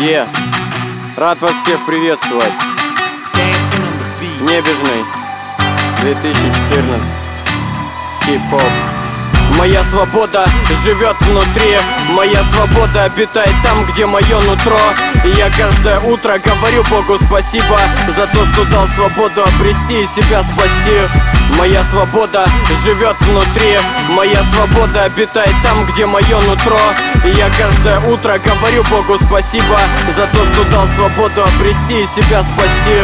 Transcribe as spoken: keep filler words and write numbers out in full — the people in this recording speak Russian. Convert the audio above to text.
Е, рад вас всех приветствовать. Небежный, две тысячи четырнадцать. Хип-хоп. Моя свобода живет внутри, моя свобода обитает там, где мое нутро. И я каждое утро говорю Богу спасибо за то, что дал свободу обрести и себя спасти. Моя свобода живет внутри, моя свобода обитает там, где мое нутро. И я каждое утро говорю Богу спасибо за то, что дал свободу обрести и себя спасти.